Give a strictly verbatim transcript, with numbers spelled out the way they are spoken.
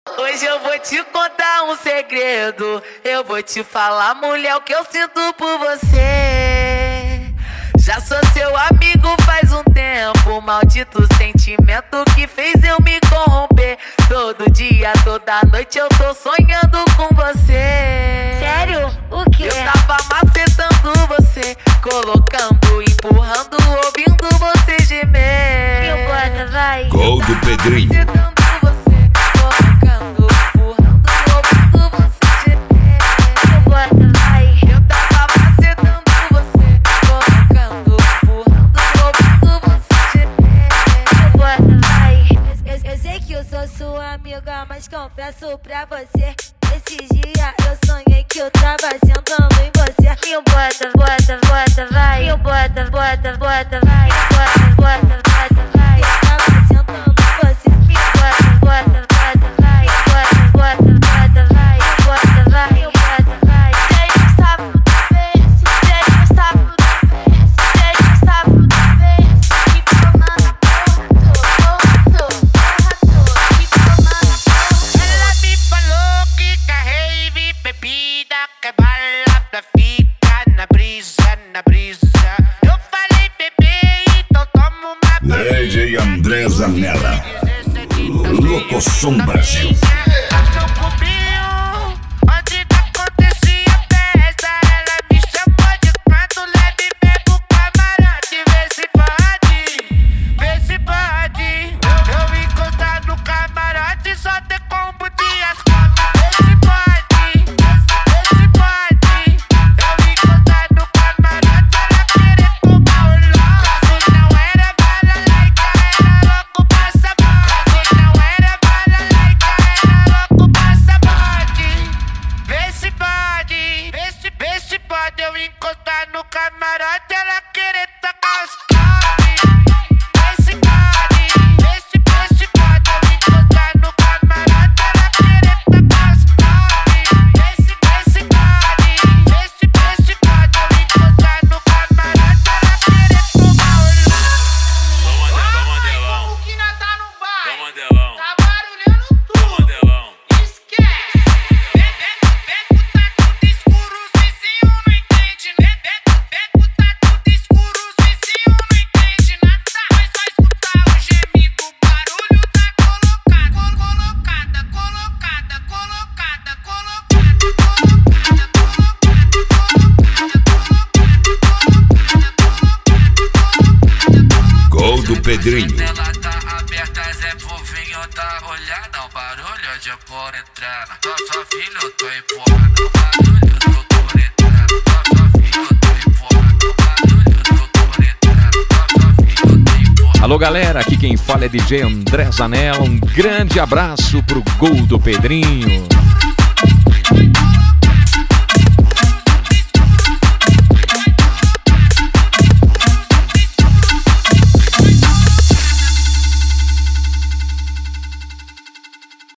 Hoje eu vou te contar um segredo. Eu vou te falar, mulher, o que eu sinto por você. Já sou seu amigo faz um tempo. Maldito sentimento que fez eu me corromper. Todo dia, toda noite eu tô sonhando com você. Sério? O quê? Eu tava macetando você, colocando, empurrando, ouvindo você gemer. Meu bota, vai. Gol do Pedrinho. Macetando você, colocando, empurrando, ouvindo você gemer. Meu bota, vai. Eu tava macetando você, colocando, empurrando, ouvindo você gemer. Meu bota, vai. Eu, eu, eu sei que eu sou sua amiga, mas confesso pra você, esses dias eu sonhei que eu tava sentando em você. Meu bota, bota, bota, vai. Meu bota, bota, bota, vai. Bota, bota, bota, vai. Eu tava sentando em você. Meu bota, bota, bota, vai. Bota, bota, bota, vai. Bota, vai. Meu bota, vai. Deixa o sapo do berço, deixa o sapo do berço, deixa o sapo do berço. Que comanda torto, torto, torto, que comanda torto. Ela me falou que carrei bebida, que bala pra ficar na brisa, na brisa. Eu falei, bebê, então toma uma D J André Zanella. Locoção Brasil. Não cobriu onde acontecia festa. Ela me chamou de canto, leve, bebo camarote. Vê se pode, vê se pode. Eu encostar no camarote, só ter combo de asfalto. Vê se pode, vê se pode. Eu encostar no camarote, ela querer tomar o louco. Não era bala laica, era louco passaporte. Não era bala laica, era louco passaporte. Vê se pode, vê se, vê se pode. Eu encostar no camarote, ela querer tacar os toques. Vê se pode, vê se, vê se pode. Eu encostar no camarote, ela querer tacar os toques. Vê se, vê se pode, vê se, vê se pode. Eu encostar no camarote, ela querer tomar o louco. Vamos, Que nós tá no bar, Mandelão. tá barulhando tudo. Mandelão. Esquece. Beco tá tudo escuro, os vizinhos não entendem. Beco tá tudo escuro, os vizinhos não entendem nada. Mas só escutar o gemido, o barulho tá colocado. Colocada, colocada, colocada, colocada, colocada. Gol do Pedrinho. Ela tá aberta, Zé Povinho tá olhando o barulho de por entrando. Só sua filha eu tô empurrando o barulho do por entrando. Só sua filha eu tô empurrando o barulho do por entrando. Só sua filha eu tô empurrando. Alô galera, aqui quem fala é D J André Zanella. Um grande abraço pro Gol do Pedrinho.